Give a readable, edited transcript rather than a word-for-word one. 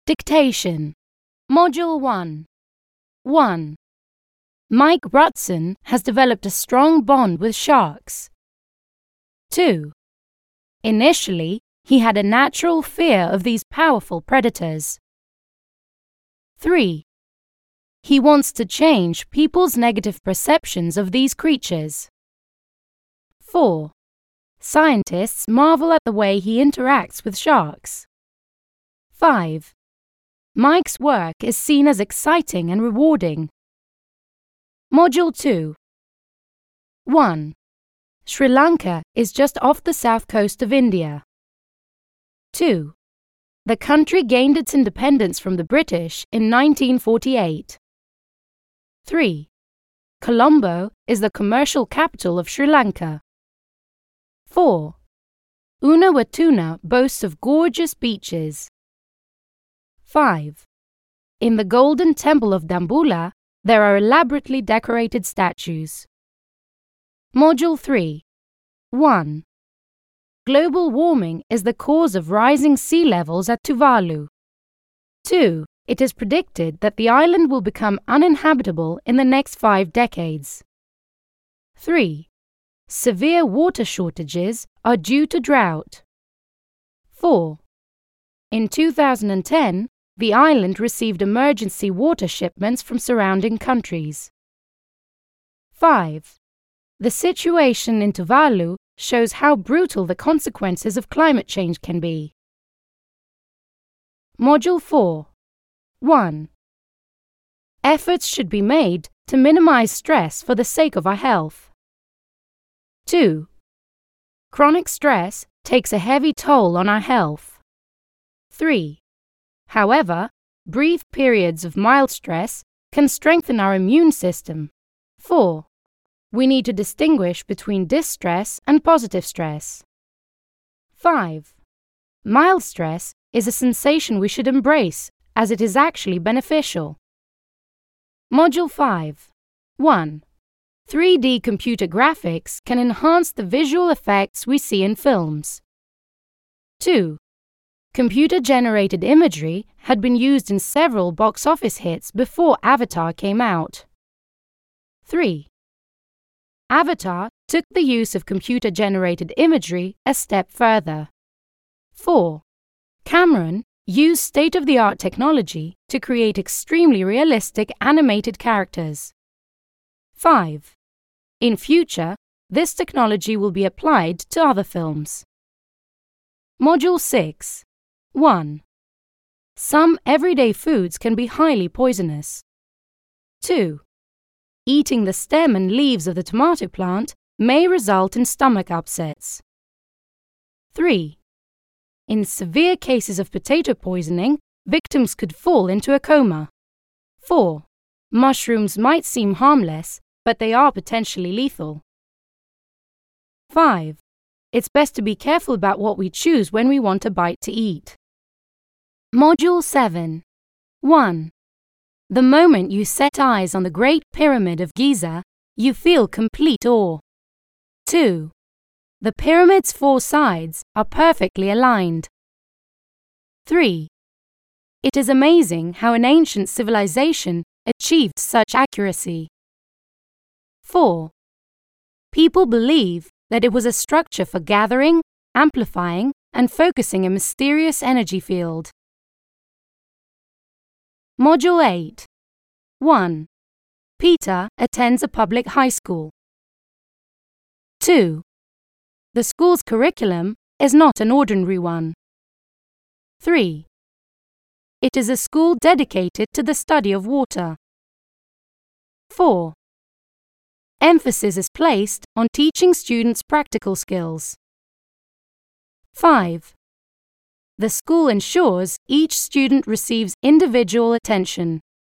Dictation. Module 1. 1. Mike Rutson has developed a strong bond with sharks. 2. Initially, he had a natural fear of these powerful predators. 3. He wants to change people's negative perceptions of these creatures. 4. Scientists marvel at the way he interacts with sharks. 5. Mike's work is seen as exciting and rewarding. Module 2. 1. Sri Lanka is just off the south coast of India. 2. The country gained its independence from the British in 1948. 3. Colombo is the commercial capital of Sri Lanka. 4. Unawatuna boasts of gorgeous beaches. 5. In the Golden Temple of Dambulla, there are elaborately decorated statues. Module 3. 1. Global warming is the cause of rising sea levels at Tuvalu. 2. It is predicted that the island will become uninhabitable in the next 5 decades. 3. Severe water shortages are due to drought. 4. In 2010, the island received emergency water shipments from surrounding countries. 5. The situation in Tuvalu shows how brutal the consequences of climate change can be. Module 4. 1. Efforts should be made to minimize stress for the sake of our health. 2. Chronic stress takes a heavy toll on our health. 3. However, brief periods of mild stress can strengthen our immune system. 4. We need to distinguish between distress and positive stress. 5. Mild stress is a sensation we should embrace, as it is actually beneficial. Module 5. 1. 3D computer graphics can enhance the visual effects we see in films. 2. Computer-generated imagery had been used in several box office hits before Avatar came out. 3. Avatar took the use of computer-generated imagery a step further. 4. Cameron used state-of-the-art technology to create extremely realistic animated characters. 5. In future, this technology will be applied to other films. Module 6. 1. Some everyday foods can be highly poisonous. 2. Eating the stem and leaves of the tomato plant may result in stomach upsets. 3. In severe cases of potato poisoning, victims could fall into a coma. 4. Mushrooms might seem harmless, but they are potentially lethal. 5. It's best to be careful about what we choose when we want a bite to eat. Module 7. 1. The moment you set eyes on the Great Pyramid of Giza, you feel complete awe. 2. The pyramid's 4 sides are perfectly aligned. 3. It is amazing how an ancient civilization achieved such accuracy. 4. People believe that it was a structure for gathering, amplifying, and focusing a mysterious energy field. Module 8. 1. Peter attends a public high school. 2. The school's curriculum is not an ordinary one. 3. It is a school dedicated to the study of water. 4. Emphasis is placed on teaching students practical skills. 5. The school ensures each student receives individual attention.